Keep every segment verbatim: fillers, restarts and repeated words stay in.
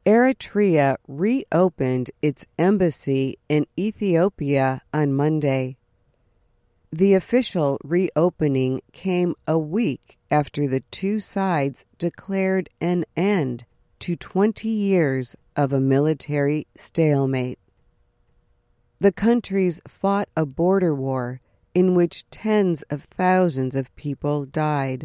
Eritrea reopened its embassy in Ethiopia on Monday. The official reopening came a week after the two sides declared an end to twenty years of a military stalemate. The countries fought a border war in which tens of thousands of people died.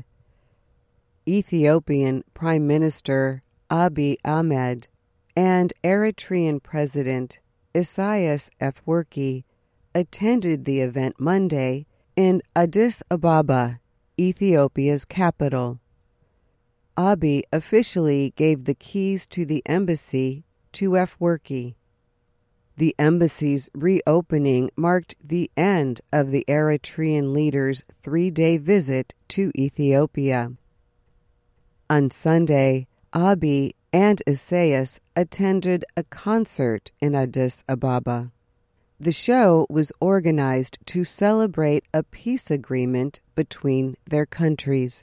Ethiopian Prime Minister Abiy Ahmed and Eritrean President Isaias Afwerki attended the event Monday in Addis Ababa, Ethiopia's capital. Abiy officially gave the keys to the embassy to Afwerki. The embassy's reopening marked the end of the Eritrean leader's three-day visit to Ethiopia. On Sunday, Abiy and Isaias attended a concert in Addis Ababa. The show was organized to celebrate a peace agreement between their countries.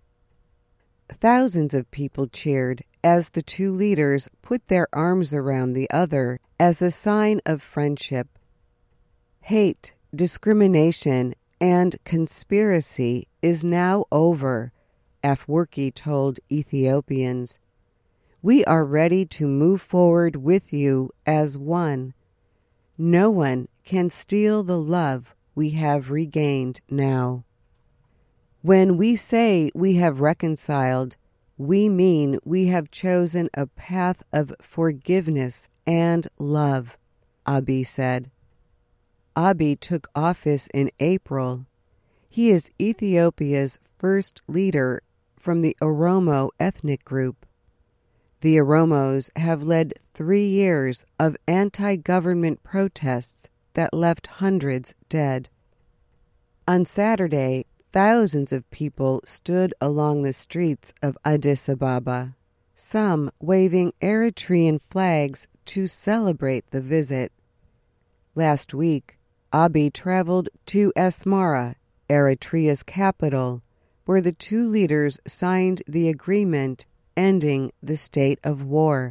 Thousands of people cheered as the two leaders put their arms around the other as a sign of friendship. Hate, discrimination, and conspiracy is now over, Afwerki told Ethiopians. We are ready to move forward with you as one. No one can steal the love we have regained now. When we say we have reconciled, we mean we have chosen a path of forgiveness and love, Abiy said. Abiy took office in April. He is Ethiopia's first leader from the Oromo ethnic group. The Oromos have led three years of anti-government protests that left hundreds dead. On Saturday, thousands of people stood along the streets of Addis Ababa, some waving Eritrean flags to celebrate the visit. Last week, Abiy traveled to Asmara, Eritrea's capital, where the two leaders signed the agreement ending the state of war.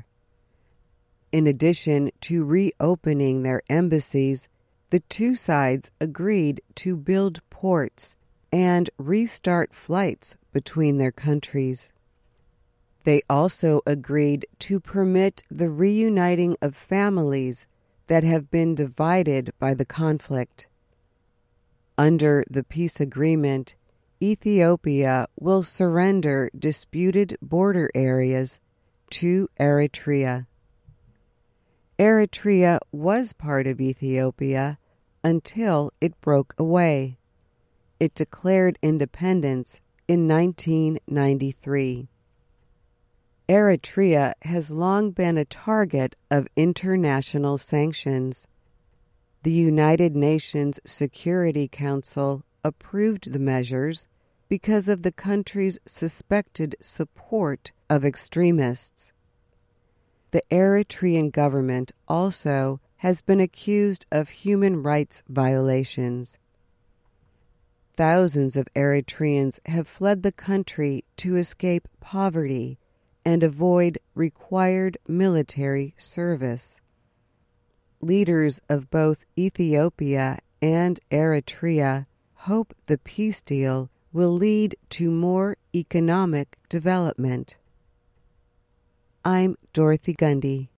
In addition to reopening their embassies, the two sides agreed to build ports and restart flights between their countries. They also agreed to permit the reuniting of families that have been divided by the conflict. Under the peace agreement, Ethiopia will surrender disputed border areas to Eritrea. Eritrea was part of Ethiopia until it broke away. It declared independence in nineteen ninety-three. Eritrea has long been a target of international sanctions. The United Nations Security Council approved the measures because of the country's suspected support of extremists. The Eritrean government also has been accused of human rights violations. Thousands of Eritreans have fled the country to escape poverty and avoid required military service. Leaders of both Ethiopia and Eritrea hope the peace deal will lead to more economic development. I'm Dorothy Gundy.